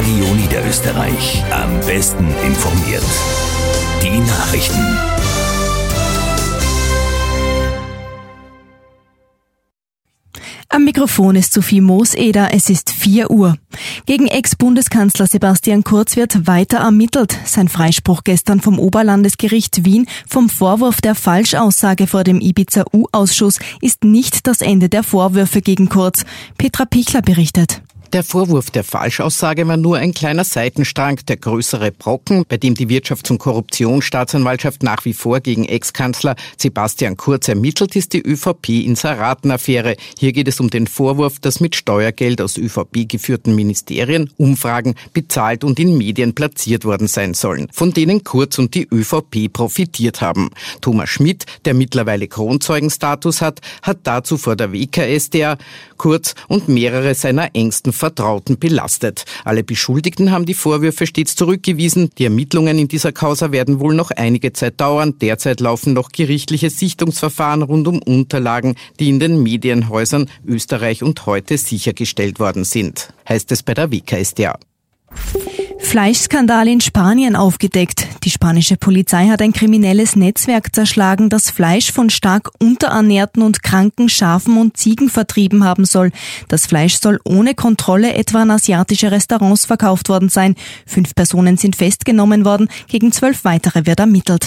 Radio Niederösterreich. Am besten informiert. Die Nachrichten. Am Mikrofon ist Sophie Mooseder, es ist 4 Uhr. Gegen Ex-Bundeskanzler Sebastian Kurz wird weiter ermittelt. Sein Freispruch gestern vom Oberlandesgericht Wien vom Vorwurf der Falschaussage vor dem Ibiza-U-Ausschuss ist nicht das Ende der Vorwürfe gegen Kurz. Petra Pichler berichtet. Der Vorwurf der Falschaussage war nur ein kleiner Seitenstrang, der größere Brocken, bei dem die Wirtschafts- und Korruptionsstaatsanwaltschaft nach wie vor gegen Ex-Kanzler Sebastian Kurz ermittelt, ist die ÖVP-Inseratenaffäre. Hier geht es um den Vorwurf, dass mit Steuergeld aus ÖVP geführten Ministerien Umfragen bezahlt und in Medien platziert worden sein sollen, von denen Kurz und die ÖVP profitiert haben. Thomas Schmidt, der mittlerweile Kronzeugenstatus hat dazu vor der WKStA Kurz und mehrere seiner engsten Vertrauten belastet. Alle Beschuldigten haben die Vorwürfe stets zurückgewiesen. Die Ermittlungen in dieser Causa werden wohl noch einige Zeit dauern. Derzeit laufen noch gerichtliche Sichtungsverfahren rund um Unterlagen, die in den Medienhäusern Österreich und Heute sichergestellt worden sind, heißt es bei der WKStA. Fleischskandal in Spanien aufgedeckt. Die spanische Polizei hat ein kriminelles Netzwerk zerschlagen, das Fleisch von stark unterernährten und kranken Schafen und Ziegen vertrieben haben soll. Das Fleisch soll ohne Kontrolle etwa an asiatische Restaurants verkauft worden sein. 5 Personen sind festgenommen worden, gegen 12 weitere wird ermittelt.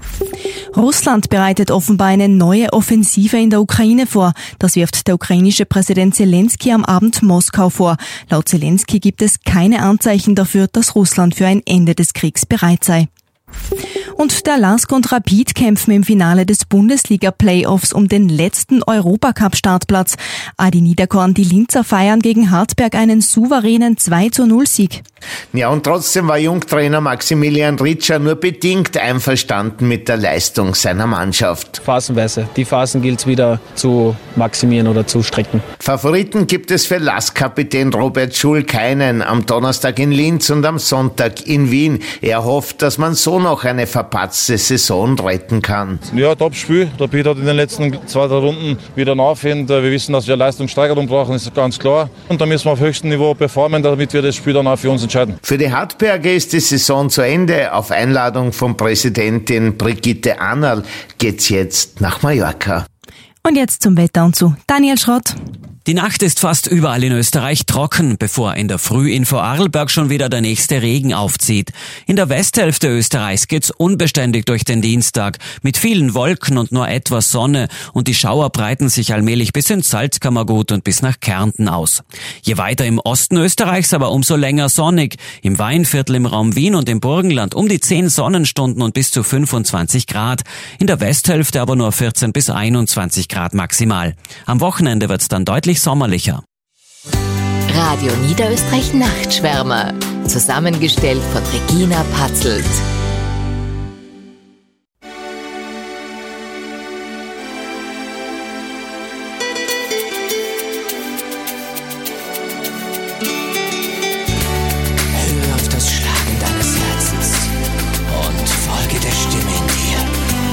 Russland bereitet offenbar eine neue Offensive in der Ukraine vor. Das wirft der ukrainische Präsident Zelensky am Abend Moskau vor. Laut Zelensky gibt es keine Anzeichen dafür, dass Russland für ein Ende des Kriegs bereit sei. Und der LASK und Rapid kämpfen im Finale des Bundesliga-Playoffs um den letzten Europacup-Startplatz. Die Niederkorn, die Linzer, feiern gegen Hartberg einen souveränen 2:0-Sieg. Ja, und trotzdem war Jungtrainer Maximilian Ritscher nur bedingt einverstanden mit der Leistung seiner Mannschaft. Phasenweise. Die Phasen gilt es wieder zu maximieren oder zu strecken. Favoriten gibt es für LASK-Kapitän Robert Schul keinen. Am Donnerstag in Linz und am Sonntag in Wien. Er hofft, dass man so noch eine verpatzte Saison retten kann. Ja, Top-Spiel. Der Piet hat in den letzten 2-3 Runden wieder nachhend. Wir wissen, dass wir Leistungssteigerung brauchen, ist ganz klar. Und da müssen wir auf höchstem Niveau performen, damit wir das Spiel dann auch für uns entscheiden. Für die Hartberger ist die Saison zu Ende. Auf Einladung von Präsidentin Brigitte Annerl geht's jetzt nach Mallorca. Und jetzt zum Wetter und zu Daniel Schrott. Die Nacht ist fast überall in Österreich trocken, bevor in der Früh in Vorarlberg schon wieder der nächste Regen aufzieht. In der Westhälfte Österreichs geht's unbeständig durch den Dienstag, mit vielen Wolken und nur etwas Sonne, und die Schauer breiten sich allmählich bis ins Salzkammergut und bis nach Kärnten aus. Je weiter im Osten Österreichs aber umso länger sonnig. Im Weinviertel im Raum Wien und im Burgenland um die 10 Sonnenstunden und bis zu 25 Grad. In der Westhälfte aber nur 14 bis 21 Grad maximal. Am Wochenende wird's dann deutlich sommerlicher. Radio Niederösterreich Nachtschwärmer. Zusammengestellt von Regina Patzelt. Hör auf das Schlagen deines Herzens und folge der Stimme in dir.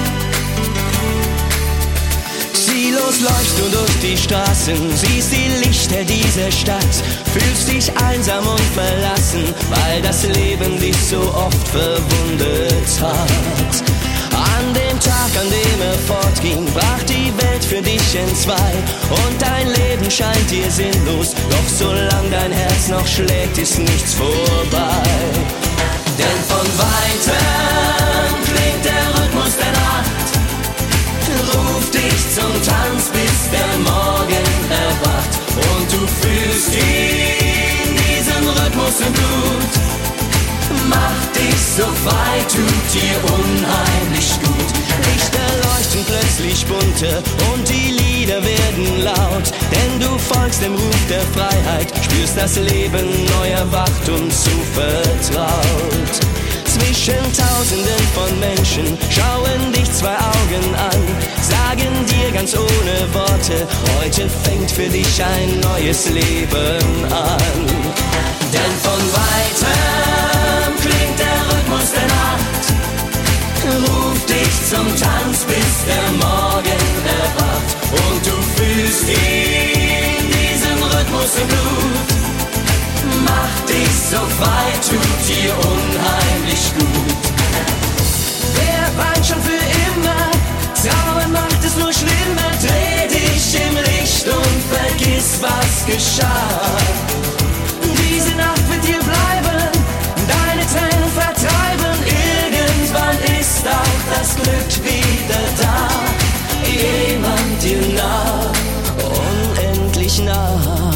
Ziellos läufst du durch die Straßen, siehst die Lichter dieser Stadt, fühlst dich einsam und verlassen, weil das Leben dich so oft verwundet hat. An dem Tag, an dem er fortging, brach die Welt für dich entzwei und dein Leben scheint dir sinnlos, doch solange dein Herz noch schlägt, ist nichts vorbei. Denn von weitem klingt der Rhythmus der Nacht, ruft dich zum Tanz, bis der Morgen erwacht und du fühlst ihn, diesen Rhythmus im Blut. Macht dich so frei, tut dir unheimlich gut. Lichter leuchten plötzlich bunter und die Lieder werden laut, denn du folgst dem Ruf der Freiheit, spürst das Leben neu erwacht und zuvertraut. Zwischen Tausenden von Menschen schauen dich 2 Augen an, sagen dir ganz ohne Worte, heute fängt für dich ein neues Leben an. Denn von weitem klingt der Rhythmus der Nacht, ruft dich zum Tanz, bis der Morgen erwacht und du fühlst ihn, diesen Rhythmus im Blut. Mach dich so frei, tut dir unheimlich gut. Wer weint schon für immer? Trauern macht es nur schlimmer. Dreh dich im Licht und vergiss, was geschah. Diese Nacht wird dir bleiben, deine Tränen vertreiben. Irgendwann ist auch das Glück wieder da. Jemand dir nah, unendlich nah.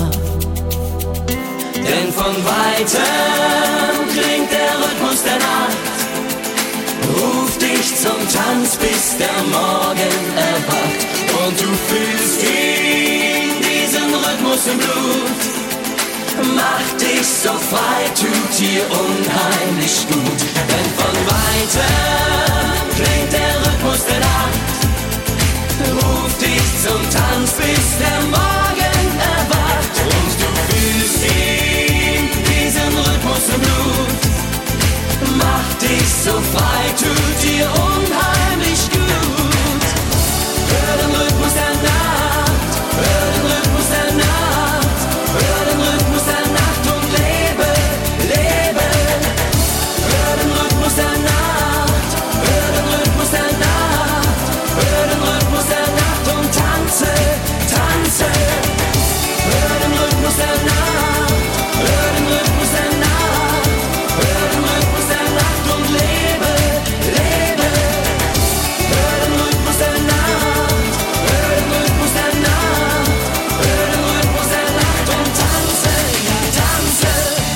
Denn von weitem klingt der Rhythmus der Nacht, ruft dich zum Tanz, bis der Morgen erwacht. Und du fühlst ihn, diesen Rhythmus im Blut. Mach dich so frei, tut dir unheimlich gut. Denn von weitem klingt der Rhythmus der Nacht, ruft dich zum Tanz, bis der Morgen erwacht. Und du fühlst ihn, diesen Rhythmus im Blut. Mach dich so frei, tut dir unheimlich gut. Hör den Rhythmus der Nacht, hör den Rhythmus der Nacht, hör den Rhythmus der Nacht und lebe, lebe. Hör den Rhythmus der Nacht, hör den Rhythmus der Nacht, hör den Rhythmus der Nacht und tanze, tanze. Hör den Rhythmus der Nacht, hör den Rhythmus der Nacht, hör den Rhythmus der Nacht und lebe, lebe. Hör den Rhythmus der Nacht, hör den Rhythmus der Nacht, hör den Rhythmus der Nacht und tanze, ja tanze.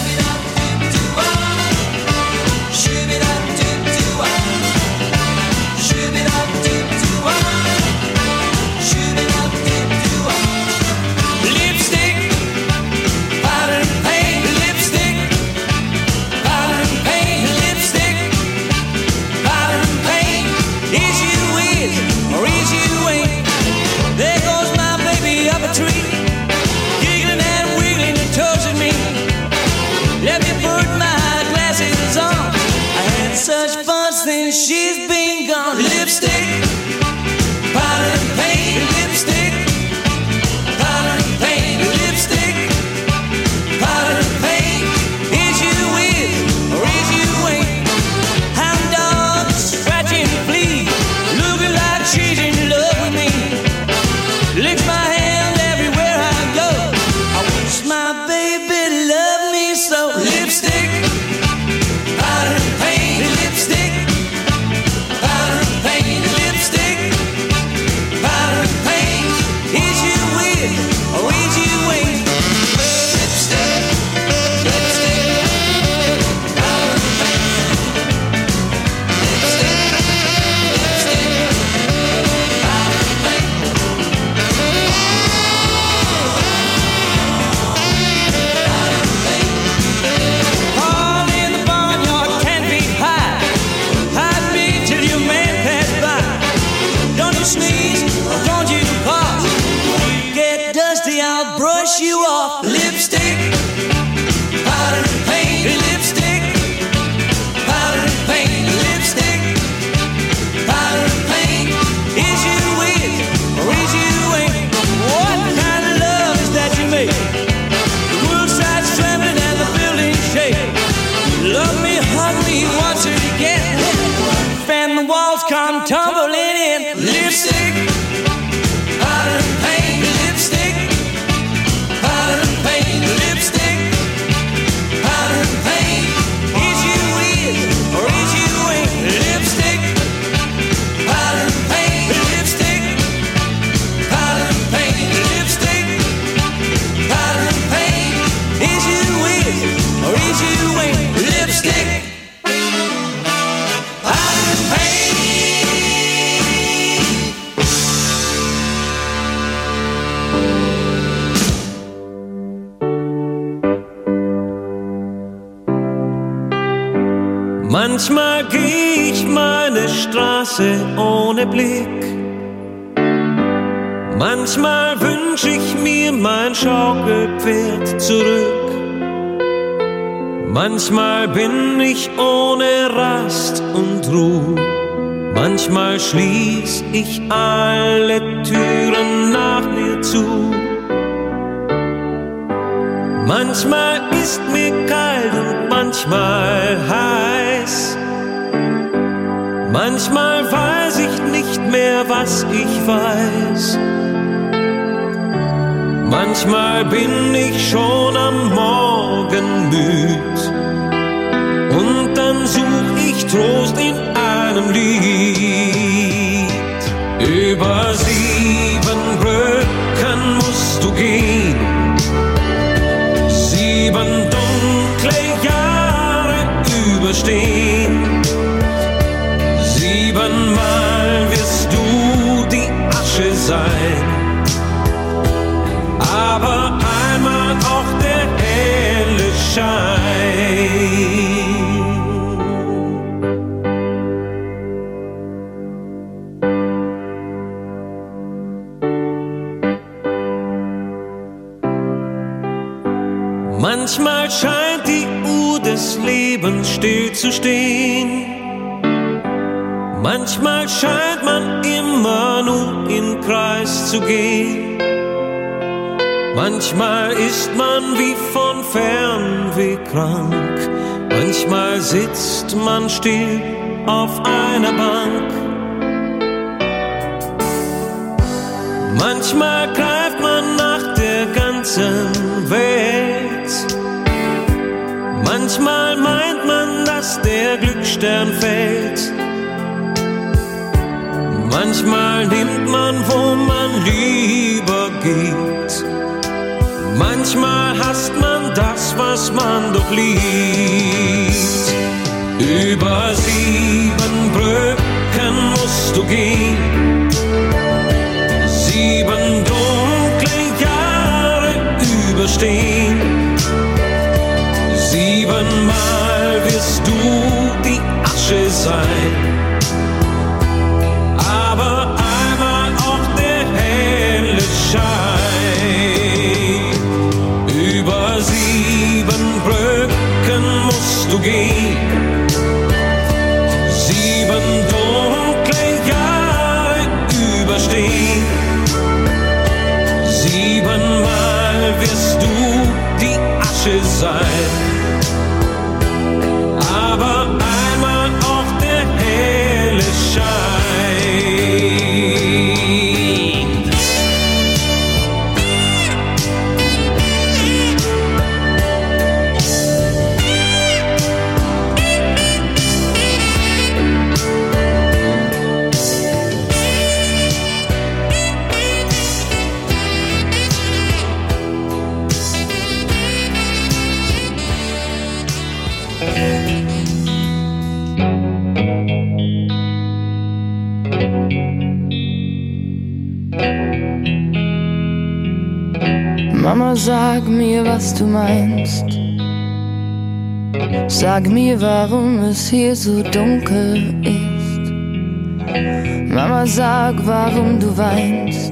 Lipstick, powder and paint, lipstick, powder and paint, lipstick, powder and paint. Is you with or is you ain't? There goes my baby up a tree, giggling and wiggling and touching me. Let me put my glasses on. I had such fun since she's been gone. Lipstick, powder and paint, lipstick, powder and paint, lipstick, powder and paint. Is you with or is you ain't? Hound dogs scratching fleas, looking like she's in love with me. Licks my hand everywhere I go. I wish my baby loved me so. Lipstick, powder and paint, lipstick, powder and paint, lipstick, powder and paint. Is you with or is you ain't? Lipstick, lipstick, powder and paint, lipstick, lipstick, powder and paint. All in the barnyard can't be high. Hide me till your man pass by. Don't you sneeze or don't you cough. You get dusty, I'll brush you off. Lipstick, powder and paint, lipstick, powder and paint, lipstick, powder and paint. Is you with or is you ain't? What kind of love is that you make? The world sides trembling and the building shake. Love me, hug me once again. Fan the walls come tumbling in. Lipstick, powder and paint, lipstick, powder and paint, lipstick, powder and paint. Is you with or is you ain't? Lipstick, powder and paint, lipstick, powder and paint, lipstick, powder and paint. Is you with or is you ain't? Lipstick, powder and paint. Manchmal geh ich meine Straße ohne Blick. Manchmal wünsch ich mir mein Schaukelpferd zurück. Manchmal bin ich ohne Rast und Ruhe. Manchmal schließ ich alle Türen nach mir zu. Manchmal ist mir kalt und manchmal heiß. Manchmal weiß ich nicht mehr, was ich weiß. Manchmal bin ich schon am Morgen müd. Und dann such ich Trost in einem Lied. Über 7 Brücken musst du gehen. 7 dunkle Jahre überstehen. 7-mal wirst du die Asche sein. Aber einmal auch der helle Schein. Manchmal scheint die Uhr des Lebens still zu stehen. Manchmal scheint man immer nur im Kreis zu gehen. Manchmal ist man wie von Fernweh krank. Manchmal sitzt man still auf einer Bank. Manchmal greift man nach der ganzen Welt. Manchmal meint man, dass der Glücksstern fällt. Manchmal nimmt man, wo man lieber geht. Manchmal hasst man das, was man doch liebt. Über 7 Brücken musst du gehen. 7 dunkle Jahre überstehen. 7-mal wirst du die Asche sein. Aber einmal auch der helle Schein. Über 7 Brücken musst du gehen. 7 dunkle Jahre überstehen. 7-mal wirst du die Asche sein. Aber einmal auch der helle Schein. Mama, sag mir, was du meinst. Sag mir, warum es hier so dunkel ist. Mama, sag, warum du weinst.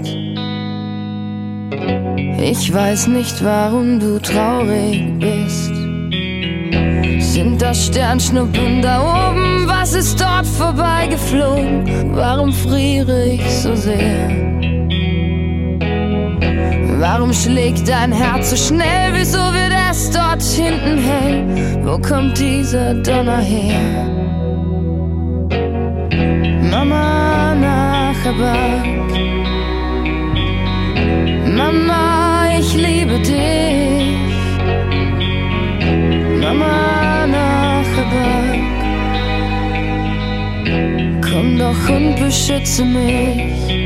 Ich weiß nicht, warum du traurig bist. Sind das Sternschnuppen da oben? Was ist dort vorbeigeflogen? Warum friere ich so sehr? Warum schlägt dein Herz so schnell? Wieso wird es dort hinten hell? Wo kommt dieser Donner her? Mama nach Habak. Mama, ich liebe dich. Mama nach Habak. Komm doch und beschütze mich.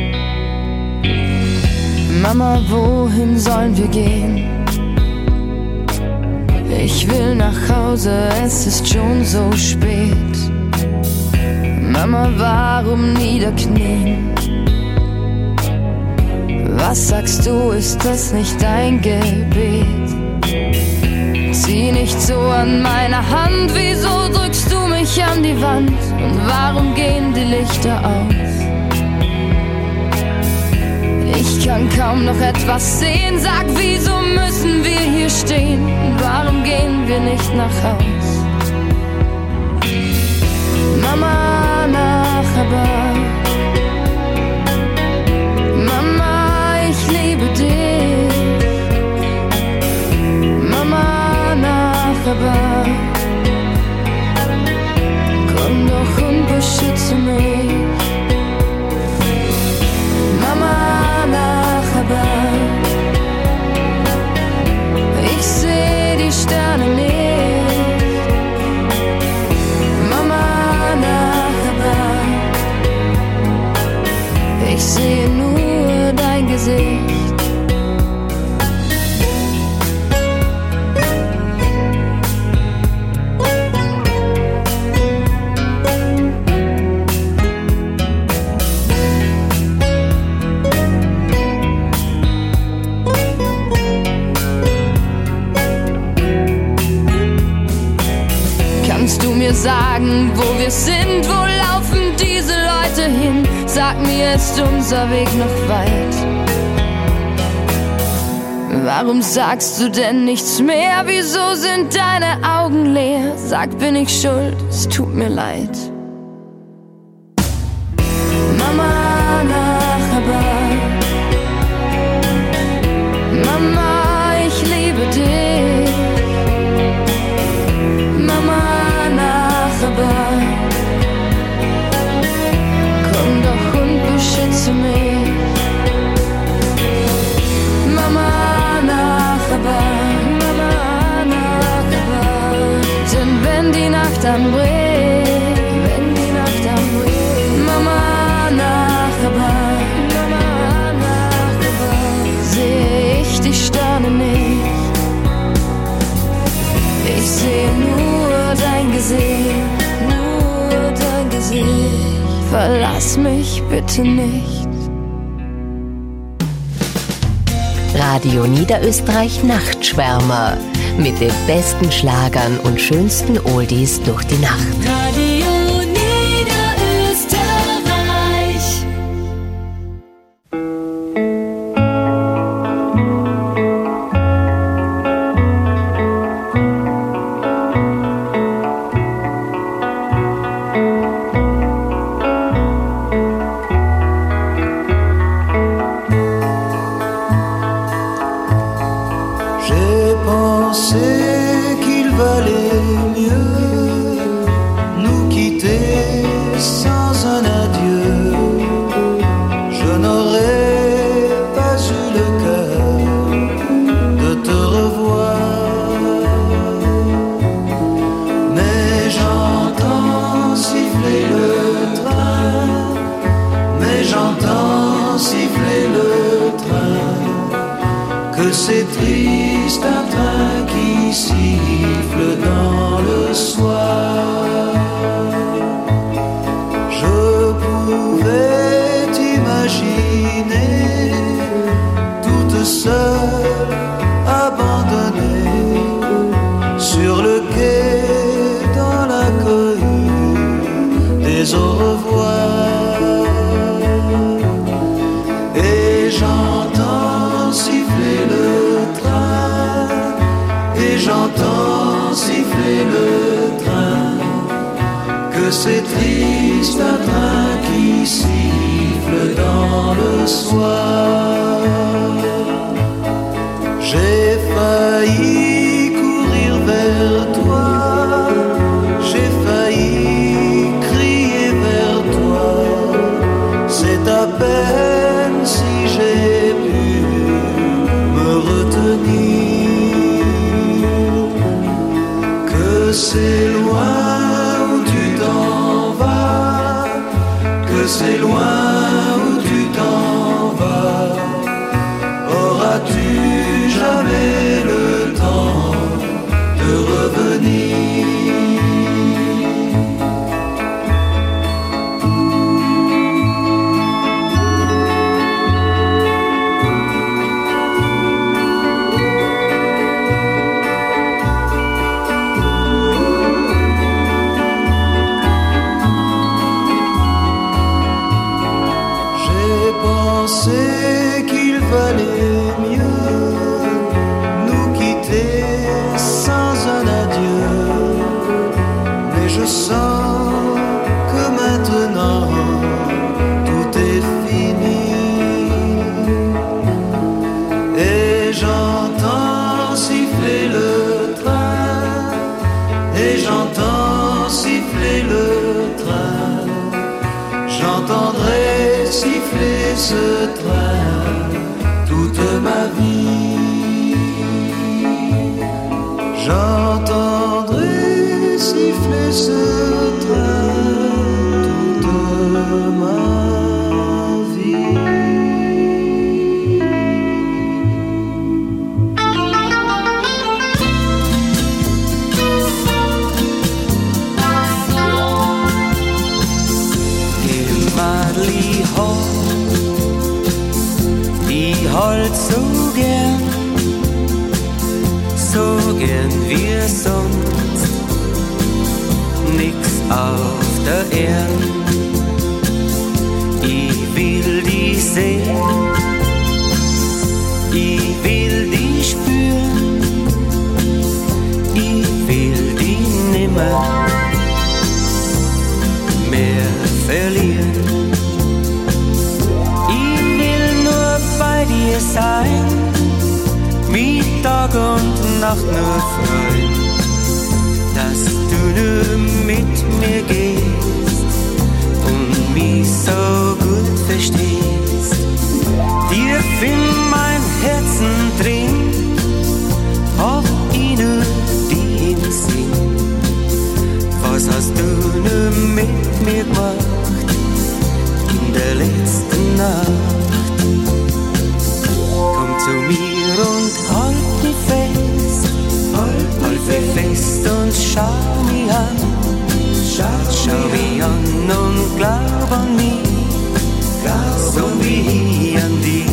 Mama, wohin sollen wir gehen? Ich will nach Hause, es ist schon so spät. Mama, warum niederknien? Was sagst du, ist das nicht dein Gebet? Zieh nicht so an meiner Hand, wieso drückst du mich an die Wand? Und warum gehen die Lichter aus? Ich kann kaum noch etwas sehen, sag, wieso müssen wir hier stehen? Und warum gehen wir nicht nach Haus? Mama nach Habak. Mama, ich liebe dich. Mama wo wir sind, wo laufen diese Leute hin? Sag mir, ist unser Weg noch weit? Warum sagst du denn nichts mehr? Wieso sind deine Augen leer? Sag, bin ich schuld? Es tut mir leid. Mama Nachbar, Mama, ich liebe dich. Mama Nachbar, komm doch und beschütze mich. Mama Nachbar, denn wenn die Nacht anbricht, Mama Nachbar, sehe ich die Sterne nicht. Ich sehe nur dein Gesicht, verlass mich bitte nicht. Radio Niederösterreich Nachtschwärmer mit den besten Schlagern und schönsten Oldies durch die Nacht. Radio Niederösterreich. C'est triste un train qui siffle dans le soir. Je pouvais t'imaginer toute seule, abandonnée sur le quai dans la cohue des au revoir. Et j'entends siffler le train, et j'entends siffler le train, que c'est triste un train qui siffle dans le soir. J'ai failli courir vers toi, j'ai failli crier vers toi, c'est à peine si j'ai pu me retenir, que c'est loin où tu t'en vas, que c'est loin où tu t'en vas. Auras-tu jamais le temps de revenir? Pensais qu'il valait mieux nous quitter sans un adieu, mais je sens que maintenant tout est fini, et j'entends siffler le train, et j'entends siffler le train, j'entendrai siffler ce train toute ma vie. J'entendrai siffler ce train toute ma vie. Die holt so gern wie sonst, nix auf der Erde. Ich will die sehen, ich will die spüren, ich will die nimmer mehr verlieren. Ich will nur bei dir sein, wie Tag und Nacht nur freuen, dass du nur mit mir gehst und mich so gut verstehst. Tief in mein Herzen drin hab ich nur die im Sinn. Was hast du nur mit mir gemacht in der letzten Nacht? Komm zu mir und halt mich fest, halt mich fest und schau mich an. Schau mich an und glaub an mich, so wie ich an dich.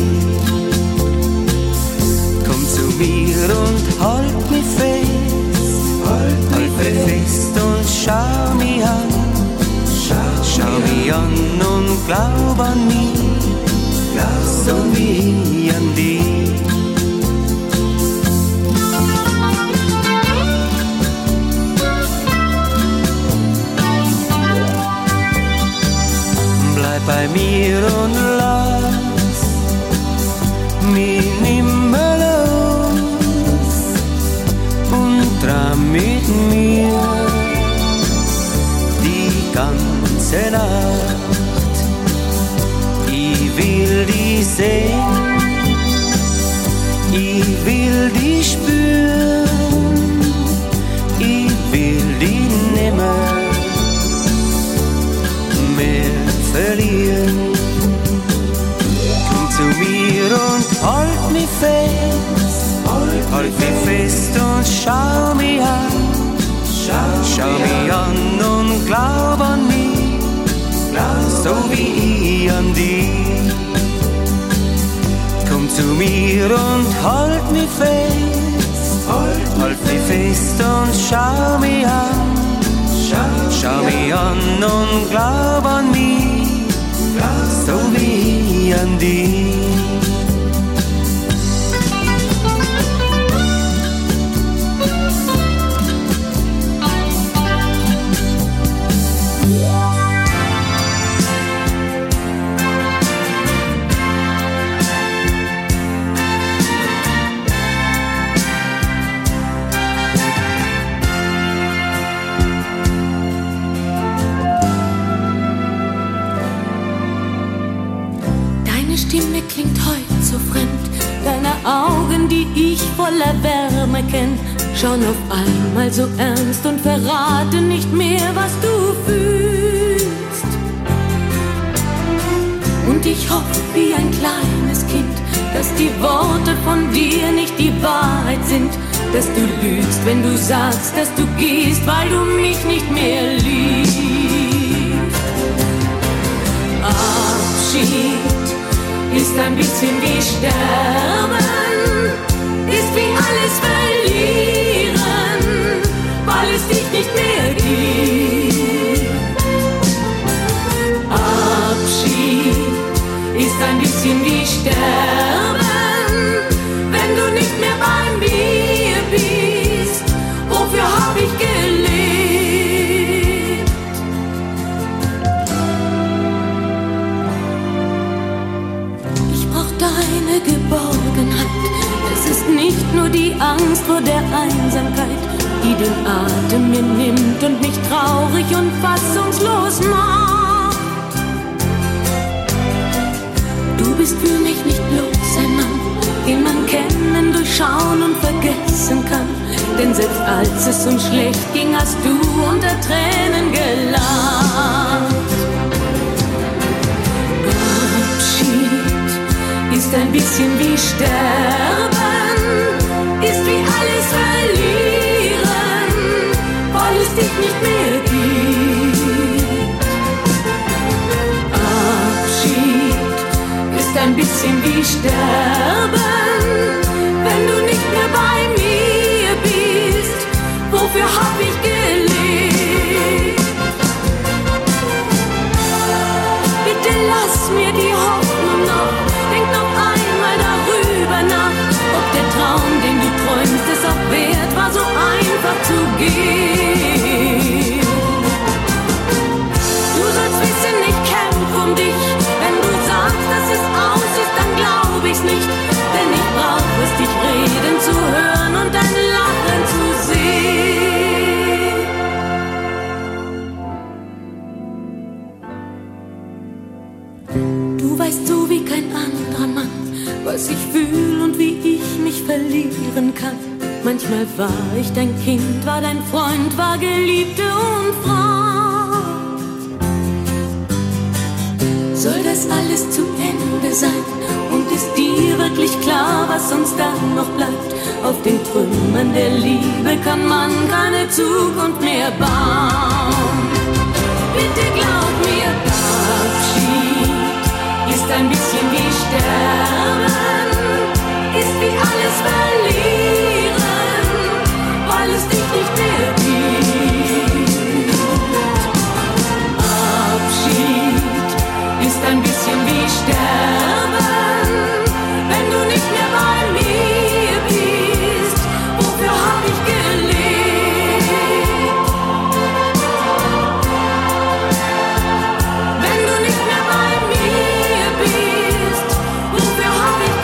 Komm zu mir und halt mich fest, halt mich fest und schau mich an. Schau mich an und glaub an mich, so wie ich an dich. Bleib bei mir und lass mich nimmer los und traum mit mir die ganze Nacht. Ich will die sehen, ich will die spüren, ich will die nimmer mehr verlieren. Komm zu mir und halt mich fest, halt mich fest und schau mich an. Schau mich an und glaub an mich, so wie ich an dich. Komm zu mir und halt mich fest, halt mich fest und schau mich an. Schau mich an und glaub an mich, so wie ich an dich. Stimme klingt heut so fremd, deine Augen, die ich voller Wärme kenn, schauen auf einmal so ernst und verraten nicht mehr, was du fühlst. Und ich hoffe wie ein kleines Kind, dass die Worte von dir nicht die Wahrheit sind, dass du lügst, wenn du sagst, dass du gehst, weil du mich nicht mehr liebst. Abschied ist ein bisschen wie sterben, ist wie alles verlieren, weil es dich nicht mehr gibt. Abschied ist ein bisschen wie sterben, wenn du nicht mehr bei mir bist. Wofür hab ich gelebt? Deine Geborgenheit, es ist nicht nur die Angst vor der Einsamkeit, die den Atem mir nimmt und mich traurig und fassungslos macht. Du bist für mich nicht bloß ein Mann, den man kennen, durchschauen und vergessen kann, denn selbst als es uns schlecht ging, hast du unter Tränen gelacht. Ist ein bisschen wie sterben, ist wie alles verlieren, weil es dich nicht mehr gibt. Abschied ist ein bisschen wie sterben, wenn du nicht mehr bei mir bist. Wofür hab ich gelebt? weißt so wie kein anderer Mann, was ich fühl und wie ich mich verlieren kann. Manchmal war ich dein Kind, war dein Freund, war Geliebte und Frau. Soll das alles zu Ende sein? Und ist dir wirklich klar, was uns dann noch bleibt? Auf den Trümmern der Liebe kann man keine Zukunft mehr bauen. Bitte glaub mir, Abschied ist ein bisschen wie Sterben, ist wie alles verlieren, weil es dich nicht mehr gibt. Abschied ist ein bisschen wie Sterben, wenn du nicht mehr bei mir bist. Wofür hab ich gelebt? Wenn du nicht mehr bei mir bist, wofür hab ich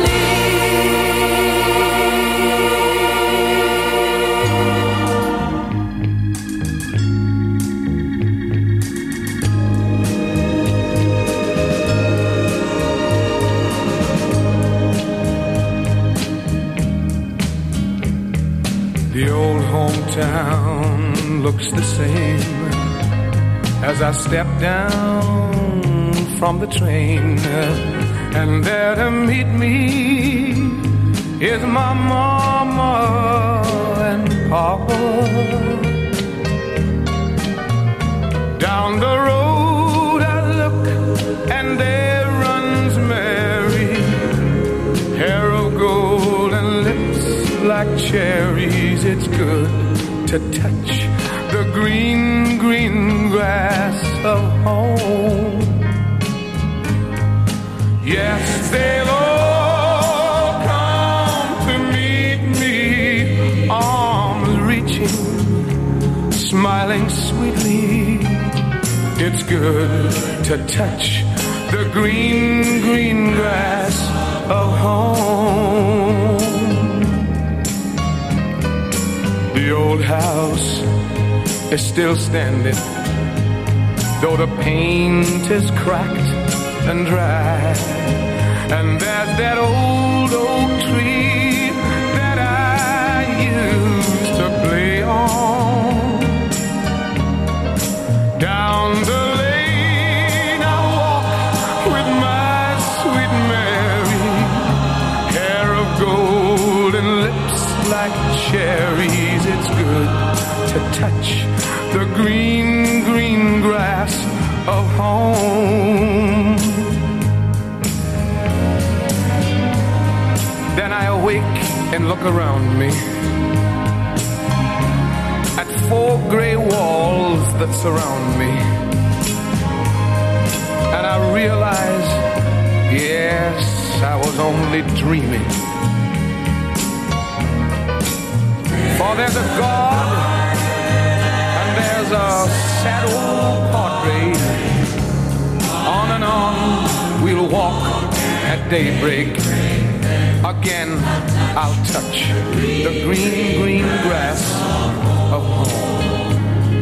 The old hometown looks the same as I step down from the train, and there to meet me is my mama and papa. Down the road I look and there runs Mary, hair of gold and lips like cherries. It's good to touch the green, green grass of home. Yes, they'll all come to meet me, arms reaching, smiling sweetly. It's good to touch the green, green grass of home. The old house is still standing, though the paint is cracked and dry. And there's that old oak tree that I used to play on. Down the lane I walk with my sweet Mary, hair of gold and lips like cherries. It's good to touch the green, green grass of home. Then I awake and look around me at four gray walls that surround me, and I realize, yes, I was only dreaming. For there's a God and there's a sad old portrait. On and on we'll walk at daybreak. Again I'll touch the green, green grass of home.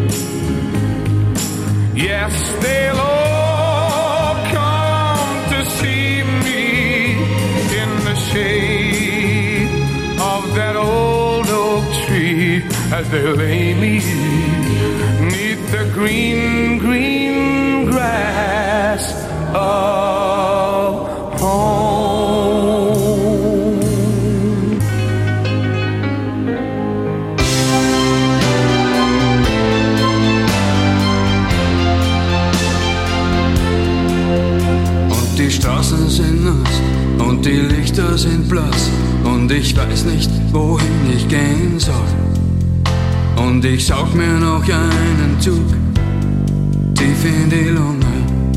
Yes, they'll all come to see me in the shade of that old oak tree, as they lay me 'neath the green, green grass of home. Und die Straßen sind nass und die Lichter sind blass und ich weiß nicht, wohin ich gehen soll. Und ich saug mir noch einen Zug tief in die Lunge.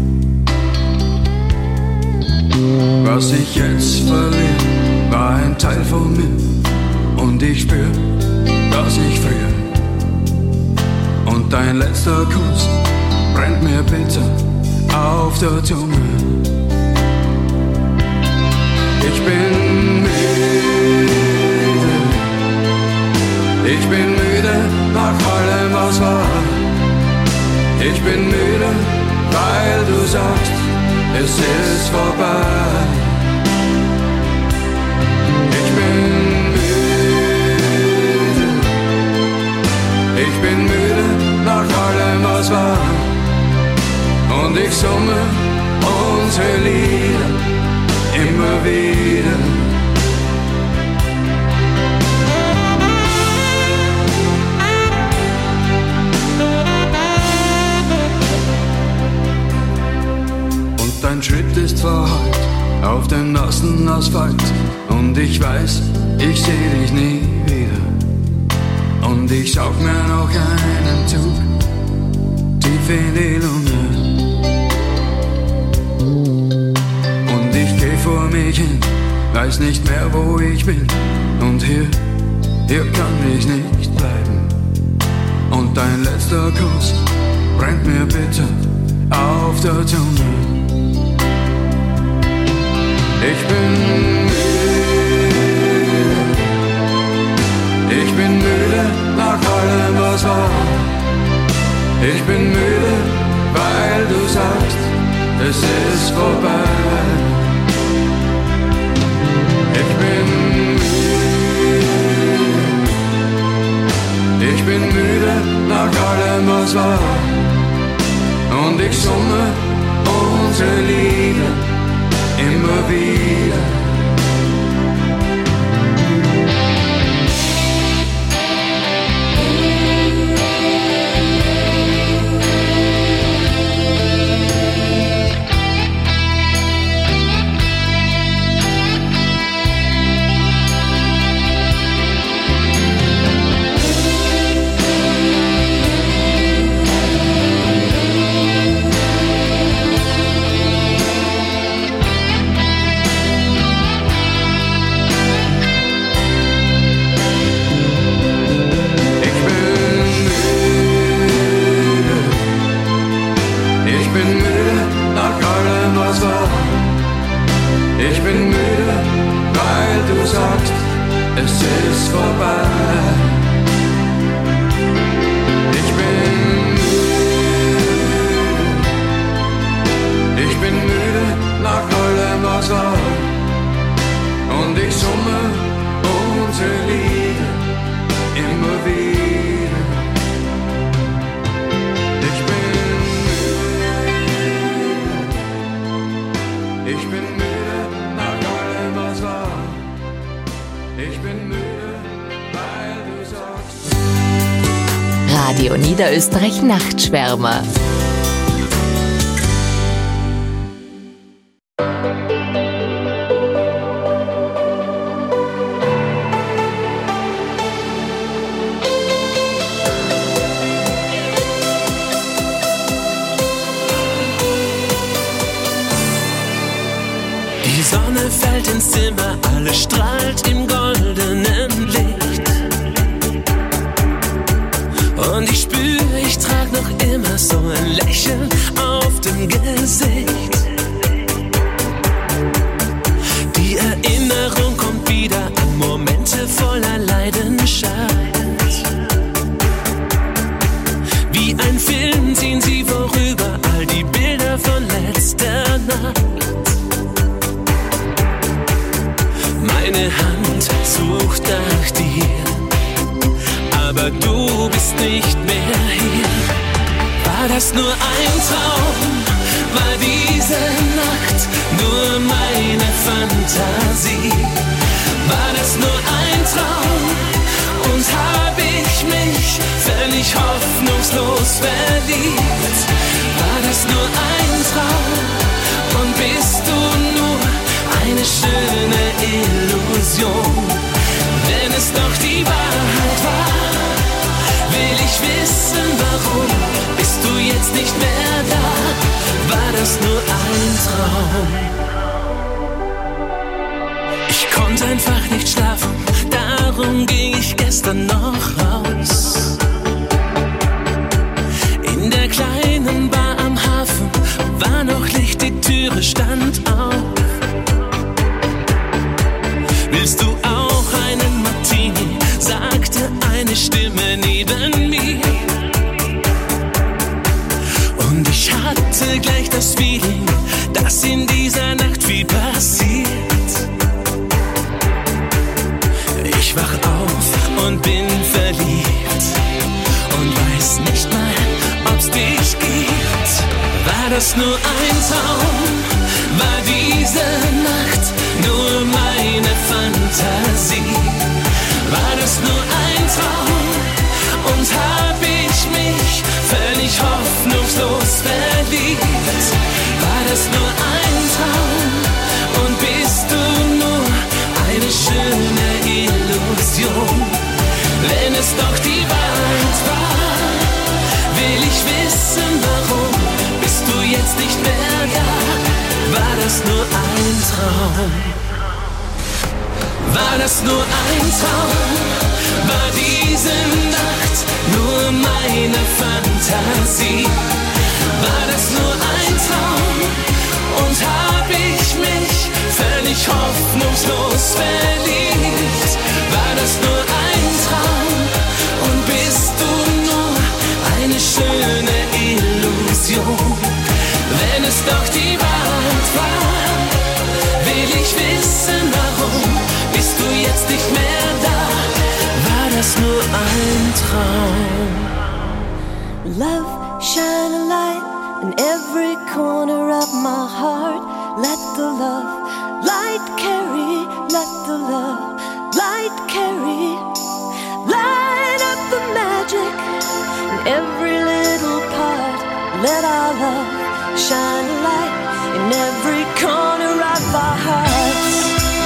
Was ich jetzt verliere, war ein Teil von mir. Und ich spür, dass ich friere. Und dein letzter Kuss brennt mir bitter auf der Zunge. Ich bin müde. Ich bin müde nach allem, was war. Ich bin müde, weil du sagst, es ist vorbei. Ich bin müde nach allem, was war. Und ich summe unsere Lieder immer wieder. Und dein Schritt ist verhallt auf dem nassen Asphalt. Und ich weiß, ich seh dich nie wieder. Und ich saug mir noch einen Zug tief in die Lunge. Und ich geh vor mich hin, weiß nicht mehr, wo ich bin. Und hier kann ich nicht bleiben. Und dein letzter Kuss brennt mir bitter auf der Zunge. Ich bin müde nach allem, was war. Ich bin müde, weil du sagst, es ist vorbei. Ich bin müde nach allem, was war. Und ich summe unsere Lieder immer wieder. Ich bin müde, weil du sagst, es ist vorbei. Ich bin müde nach allem, was war. Und ich summe unsere Lieder immer wieder. Ich bin müde nach allem, was war. Ich bin müde, weil du sagst. Radio Niederösterreich Nachtschwärmer. Die Sonne fällt ins Zimmer, alles strahlt im goldenen Licht. Und ich spüre, ich trage noch immer so ein Lächeln auf dem Gesicht. Die Erinnerung kommt wieder an Momente voller Leidenschaft. Wie ein Film ziehen sie vorüber, all die Bilder von letzter Nacht. Meine Hand sucht nach dir, aber du bist nicht mehr hier. War das nur ein Traum? War diese Nacht nur meine Fantasie? War das nur ein Traum? Und hab ich mich völlig hoffnungslos verliebt? War das nur ein Traum? Und bist du nur eine schöne Illusion? Wenn es doch die Wahrheit war, will ich wissen, warum bist du jetzt nicht mehr da? War das nur ein Traum? Ich konnte einfach nicht schlafen, darum ging ich gestern noch raus. In der kleinen Bar am Hafen war noch Licht, die Türe stand auf. Willst du auch einen Martini? Sagte eine Stimme neben mir. Und ich hatte gleich das Feeling, dass in dieser Nacht viel passiert. Ich wach auf und bin verliebt und weiß nicht mal, ob's dich gibt. War das nur ein Traum? War diese Nacht nur meine Fantasie? War das nur ein Traum? Und hab ich mich völlig hoffnungslos verliebt? War das nur ein Traum? Und bist du nur eine schöne Illusion? Wenn es doch die Wahrheit war, will ich wissen, warum bist du jetzt nicht mehr da? War das nur ein Traum? War das nur ein Traum? War diese Nacht nur meine Fantasie? War das nur ein Traum? Und hab ich mich völlig hoffnungslos verliebt? War das nur ein Traum? Und bist du nur eine schöne Illusion? Wenn es doch die Wahrheit war, will ich wissen, warum bist du jetzt nicht mehr da? War das nur ein Traum? Love, shine a light in every corner of my heart. Let the love light carry, let the love light carry. Light up the magic in every little part. Let our love shine a light in every corner of our hearts.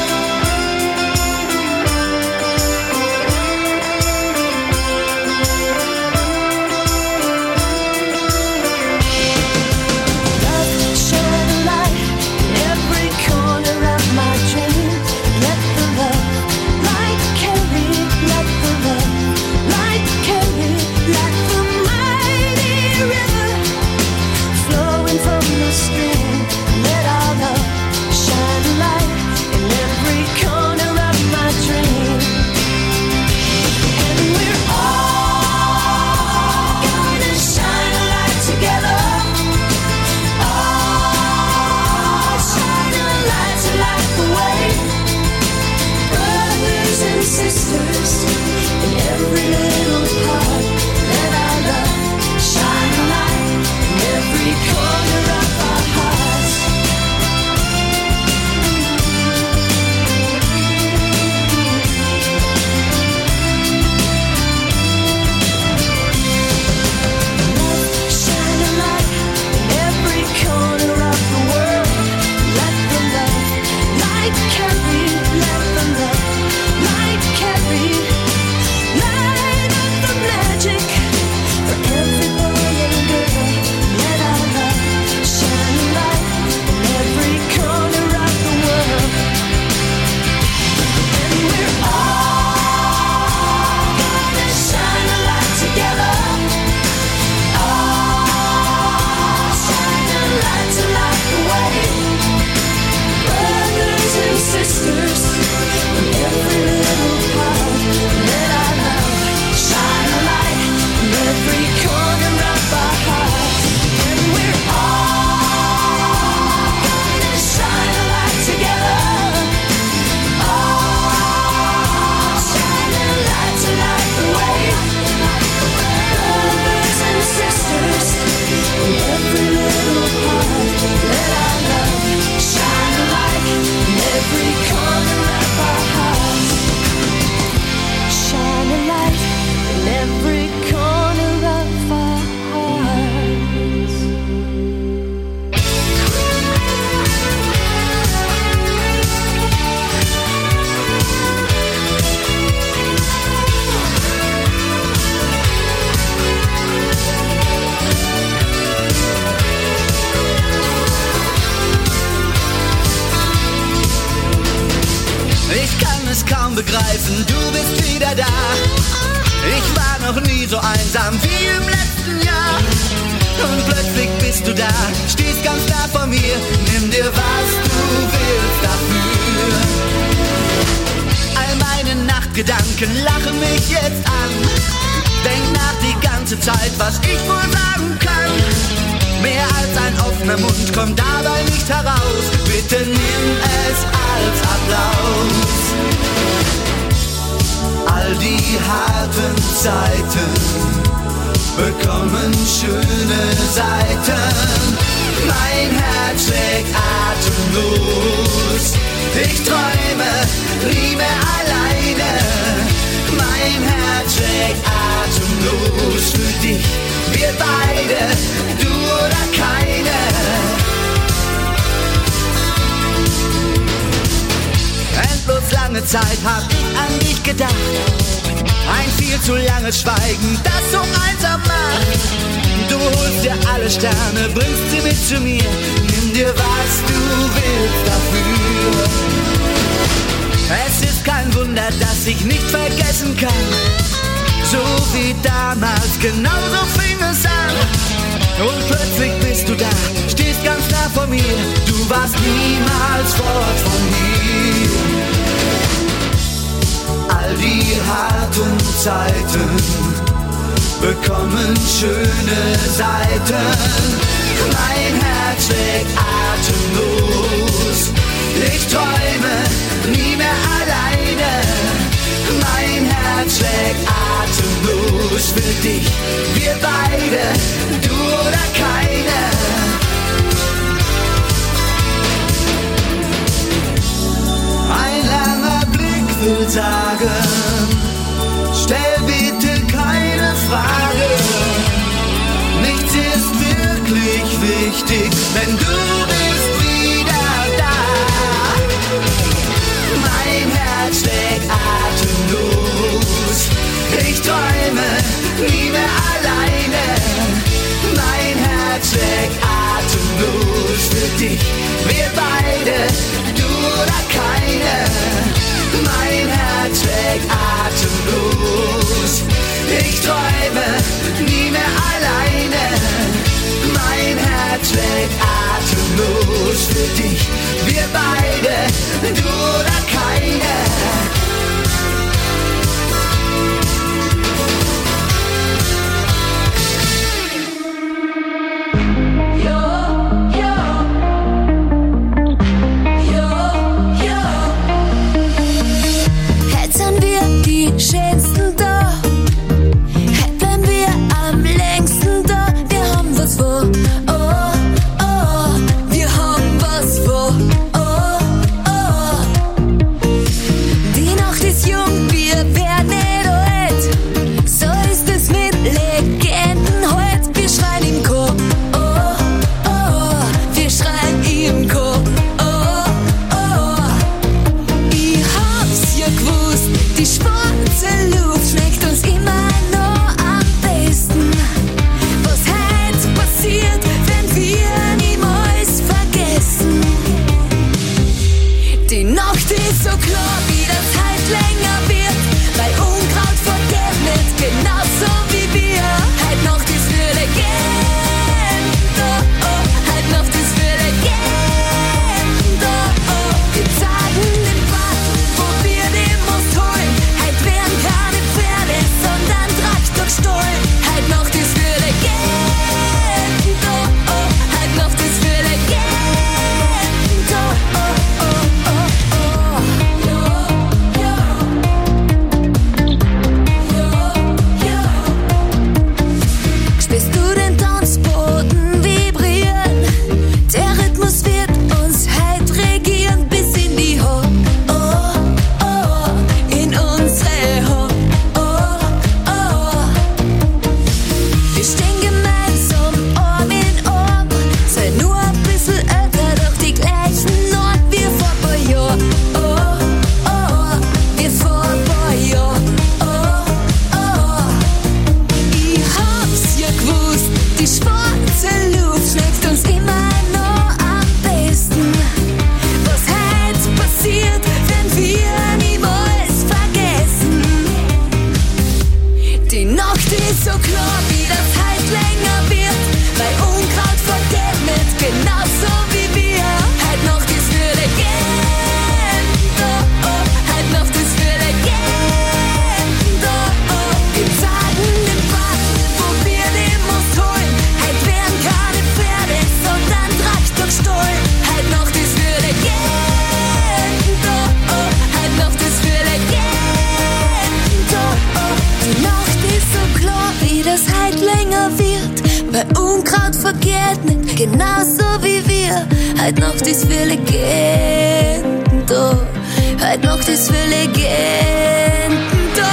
begreifen, du bist wieder da. Ich war noch nie so einsam wie im letzten Jahr. Und plötzlich bist du da, stehst ganz nah vor mir. Nimm dir, was du willst dafür. All meine Nachtgedanken lachen mich jetzt an. Denk nach die ganze Zeit, was ich wohl sagen kann. offener Mund kommt dabei nicht heraus. Bitte nimm es als Applaus. All die harten Zeiten bekommen schöne Seiten. Mein Herz schlägt atemlos. Ich träume nie mehr alleine. Mein Herz schlägt atemlos für dich. Wir beide, du oder keine. Endlos lange Zeit hab ich an dich gedacht. Ein viel zu langes Schweigen, das so einsam macht. Du holst dir alle Sterne, bringst sie mit zu mir. Nimm dir, was du willst dafür. Es ist kein Wunder, dass ich nicht vergessen kann. So wie damals, genauso fing es an. Und plötzlich bist du da, stehst ganz nah vor mir. Du warst niemals fort von mir. All die harten Zeiten bekommen schöne Seiten. Mein Herz schlägt atemlos. Ich träume nie mehr alleine. Mein Herz schlägt atemlos für dich. Wir beide, du oder keine. Ein langer Blick will sagen, stell bitte keine Frage. Nichts ist wirklich wichtig, denn du bist wieder da. Mein Herz schlägt atemlos. Ich träume nie mehr alleine. Mein Herz schlägt atemlos für dich. Wir beide, du oder keine. Mein Herz schlägt atemlos. Ich träume nie mehr alleine. Mein Herz schlägt atemlos für dich. Wir beide, du oder keine. Schönsten da, hätten wir am längsten da. Wir haben was vor, oh, oh, wir haben was vor, oh, oh. genauso wie wir. Heute Nacht ist für Legenden da. Heute Nacht ist für Legenden da.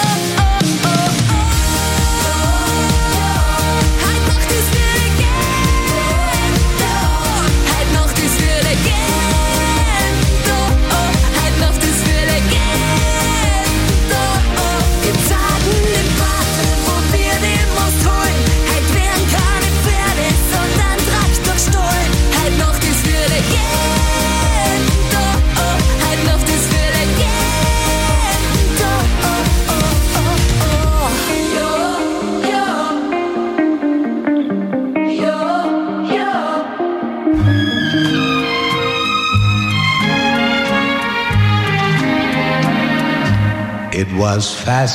It was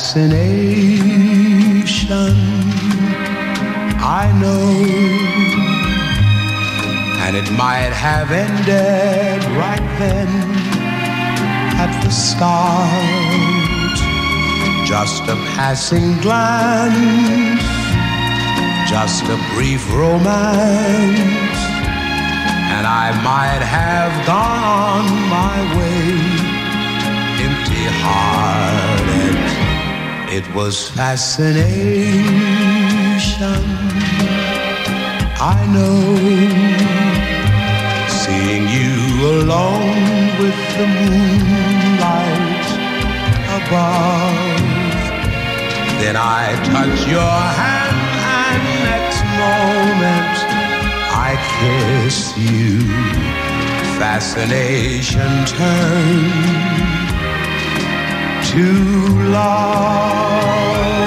fascination, I know, and it might have ended right then at the start. Just a passing glance, just a brief romance, and I might have gone on my way empty-hearted. It was fascination, I know, seeing you alone with the moonlight above. Then I touch your hand and next moment I kiss you. Fascination turned to love.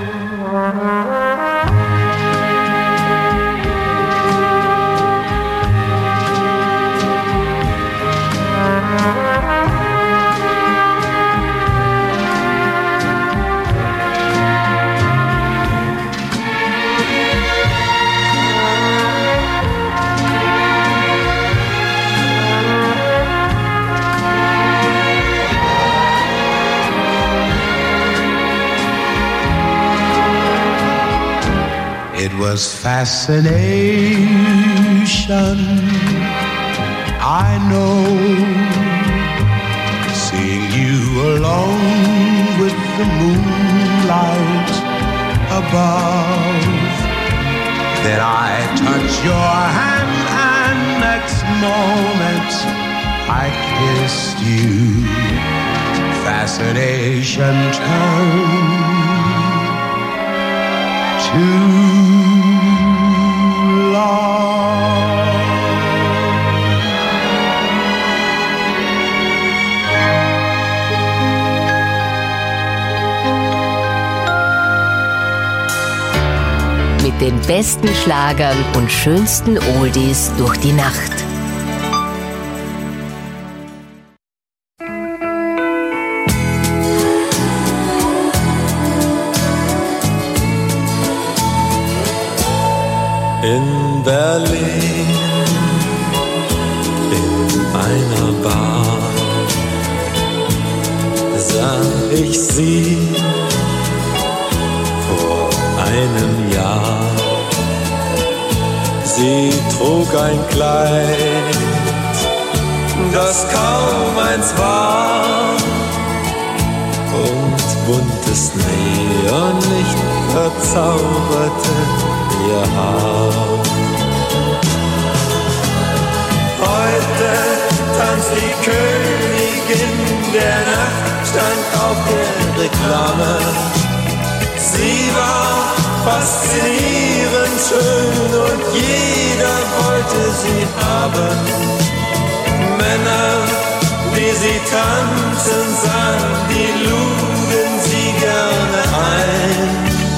It was fascination, I know, seeing you alone with the moonlight above. Then I touch your hand and next moment I kissed you. Fascination turned to mit den besten Schlagern und schönsten Oldies durch die Nacht. In Berlin, in einer Bar, sah ich sie vor einem Jahr. Sie trug ein Kleid, das kaum eins war, und buntes Neonlicht verzauberte ihr Haar. Heute tanzt die Königin der Nacht, stand auf der Reklame. Sie war faszinierend schön und jeder wollte sie haben. Männer, die sie tanzen sahen, die luden sie gerne ein.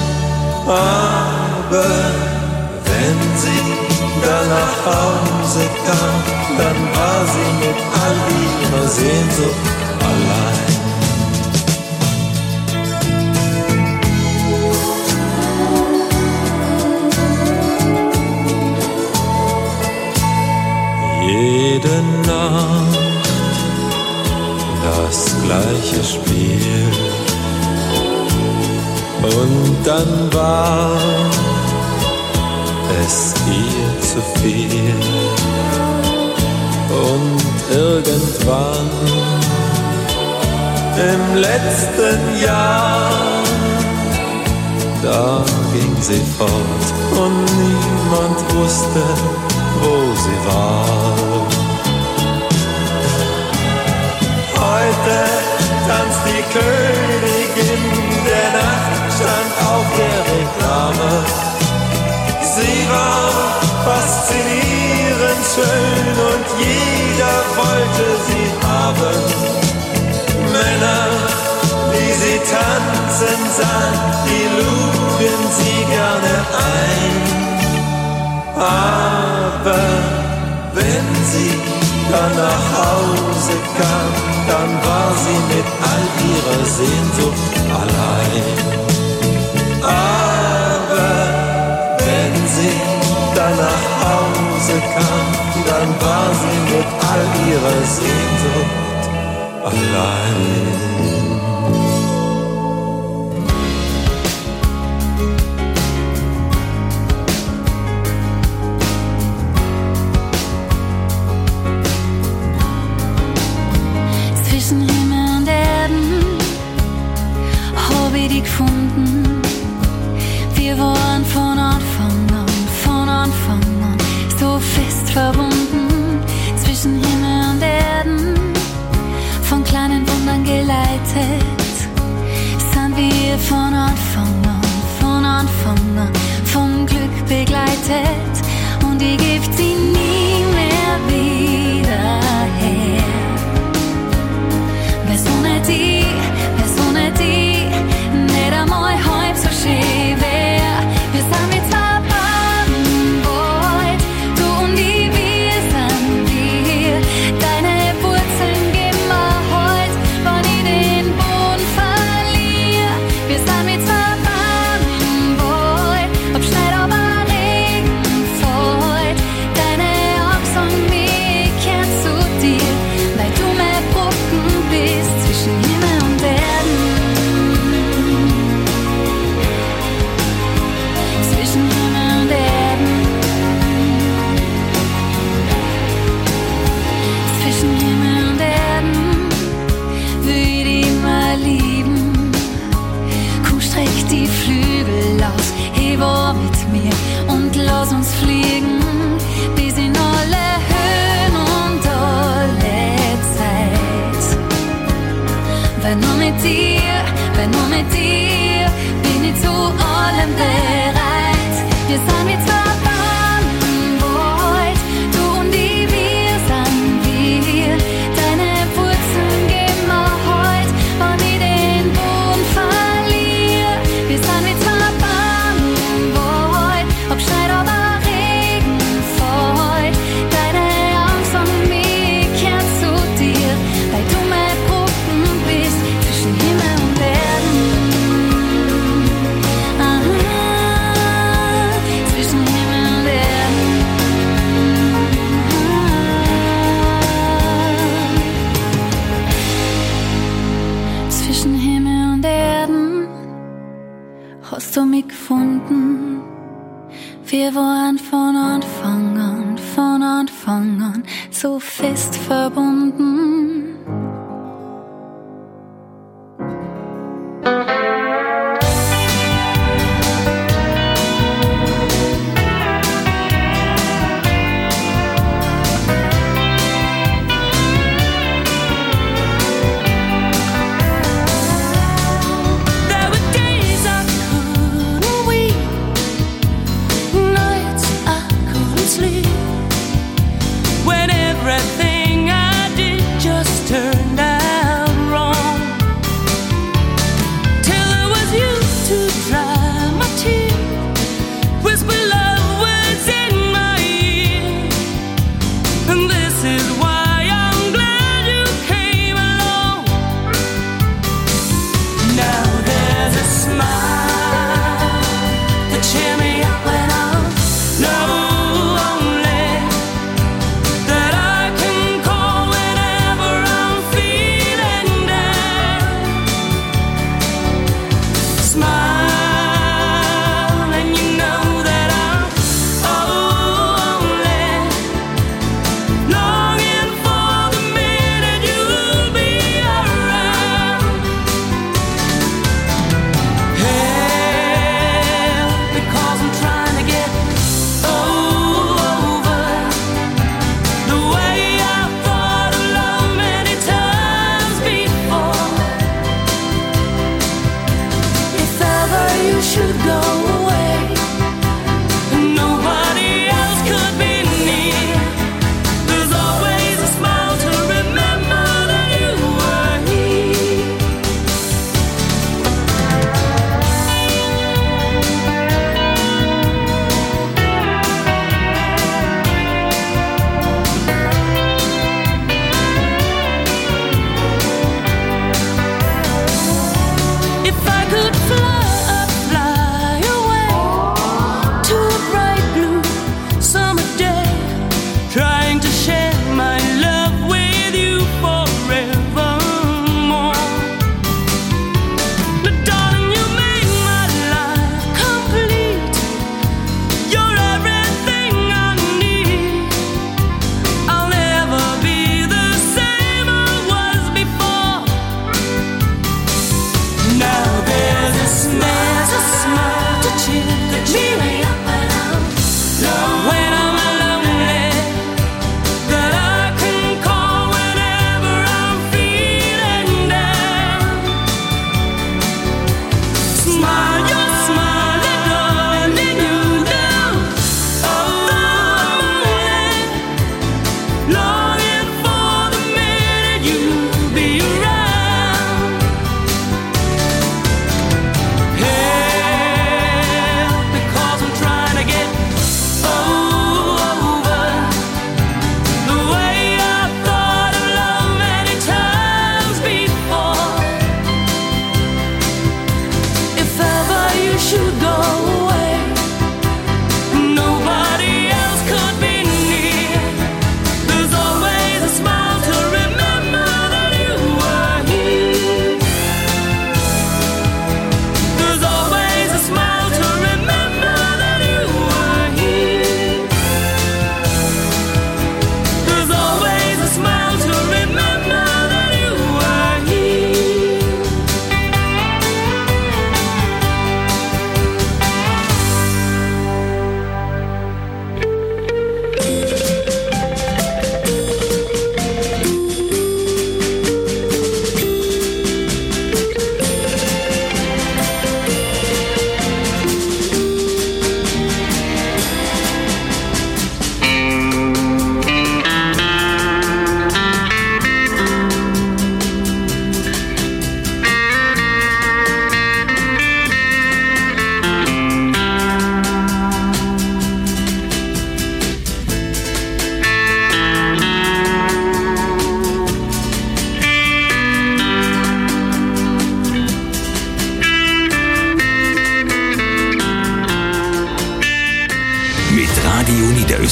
Aber wenn sie dann nach Hause kam, dann war sie mit all ihrer Sehnsucht allein. Jede Nacht das gleiche Spiel. Und dann war es ihr zu viel. Und irgendwann im letzten Jahr, da ging sie fort und niemand wusste, wo sie war. Heute tanzt die Königin der Nacht, stand auf der Reklame. Sie war faszinierend schön und jeder wollte sie haben. Männer, die sie tanzen sahen, die lugen sie gerne ein. Aber wenn sie dann nach Hause kam, dann war sie mit all ihrer Sehnsucht allein. Aber wenn sie dann nach Hause kam, dann war sie mit all ihrer Sehnsucht allein. Gefunden. Wir waren von Anfang an so fest verbunden, zwischen Himmel und Erden, von kleinen Wundern geleitet, sind wir von Anfang an, vom Glück begleitet, und ich geb sie nie mehr wieder her. Wär's ohne die, nicht einmal halb so schön wär. Wir sind mit zwei Baden-Boyd, du und ich, wir sind wir. Deine Wurzeln geben mir heut, wenn ich den Boden verliere. Wir sind mit zwei Baden-Boyd, ob Schnee oder Regen fällt. Deine Angst und mich kehrt zu dir, weil du mehr Brücken bist zwischen Himmel und Erden. Die Flügel aus, heb mit mir und lass uns fliegen, bis in alle Höhen und alle Zeit. Weil nur mit dir bin ich zu allem bereit. Wir sind mit zwei Baden-Boyd, du und ich, wir sind wir. Deine Wurzeln geben mir heut, wenn ich den Boden verliere. Wir sind mit zwei Baden-Boyd, ob Schnee oder Regen fällt. Deine Angst und mich kehrt zu dir, weil du mehr Brücken bist zwischen Himmel und Erden. Zwischen Himmel und Erden. Zwischen Himmel und Erden hast du mich gefunden. Wir waren von Anfang an so fest verbunden. When everything I did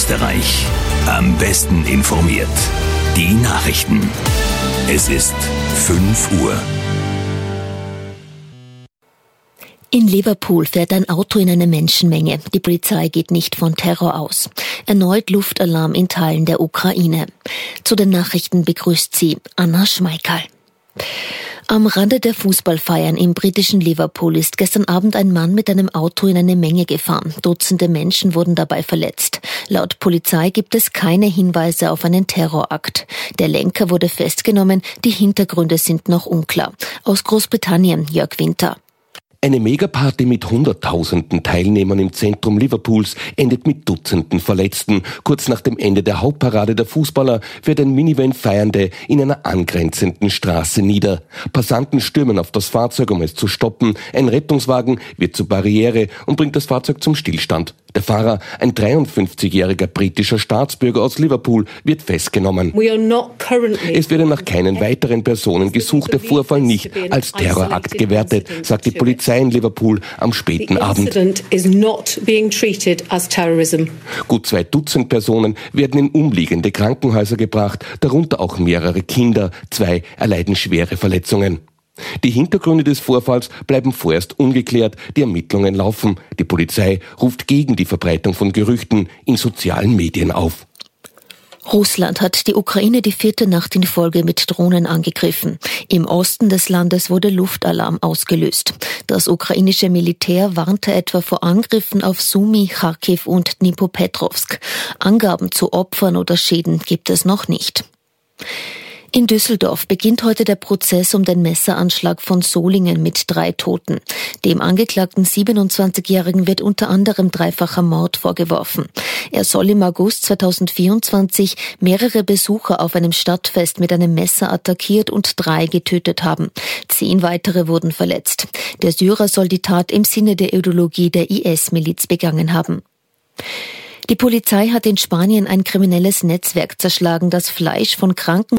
Österreich. Am besten informiert. Die Nachrichten. Es ist 5 Uhr. In Liverpool fährt ein Auto in eine Menschenmenge. Die Polizei geht nicht von Terror aus. Erneut Luftalarm in Teilen der Ukraine. Zu den Nachrichten begrüßt sie Anna Schmeickerl. Am Rande der Fußballfeiern im britischen Liverpool ist gestern Abend ein Mann mit einem Auto in eine Menge gefahren. Dutzende Menschen wurden dabei verletzt. Laut Polizei gibt es keine Hinweise auf einen Terrorakt. Der Lenker wurde festgenommen, die Hintergründe sind noch unklar. Aus Großbritannien, Jörg Winter. Eine Megaparty mit Hunderttausenden Teilnehmern im Zentrum Liverpools endet mit Dutzenden Verletzten. Kurz nach dem Ende der Hauptparade der Fußballer wird ein Minivan Feiernde in einer angrenzenden Straße nieder. Passanten stürmen auf das Fahrzeug, um es zu stoppen. Ein Rettungswagen wird zur Barriere und bringt das Fahrzeug zum Stillstand. Der Fahrer, ein 53-jähriger britischer Staatsbürger aus Liverpool, wird festgenommen. Es werden nach keinen weiteren Personen gesucht, der Vorfall nicht als Terrorakt gewertet, sagt die Polizei in Liverpool am späten Abend. Gut 2 Dutzend Personen werden in umliegende Krankenhäuser gebracht, darunter auch mehrere Kinder. 2 erleiden schwere Verletzungen. Die Hintergründe des Vorfalls bleiben vorerst ungeklärt, die Ermittlungen laufen. Die Polizei ruft gegen die Verbreitung von Gerüchten in sozialen Medien auf. Russland hat die Ukraine die 4. Nacht in Folge mit Drohnen angegriffen. Im Osten des Landes wurde Luftalarm ausgelöst. Das ukrainische Militär warnte etwa vor Angriffen auf Sumy, Charkiw und Dnipropetrovsk. Angaben zu Opfern oder Schäden gibt es noch nicht. In Düsseldorf beginnt heute der Prozess um den Messeranschlag von Solingen mit 3 Toten. Dem angeklagten 27-Jährigen wird unter anderem dreifacher Mord vorgeworfen. Er soll im August 2024 mehrere Besucher auf einem Stadtfest mit einem Messer attackiert und 3 getötet haben. 10 weitere wurden verletzt. Der Syrer soll die Tat im Sinne der Ideologie der IS-Miliz begangen haben. Die Polizei hat in Spanien ein kriminelles Netzwerk zerschlagen, das Fleisch von kranken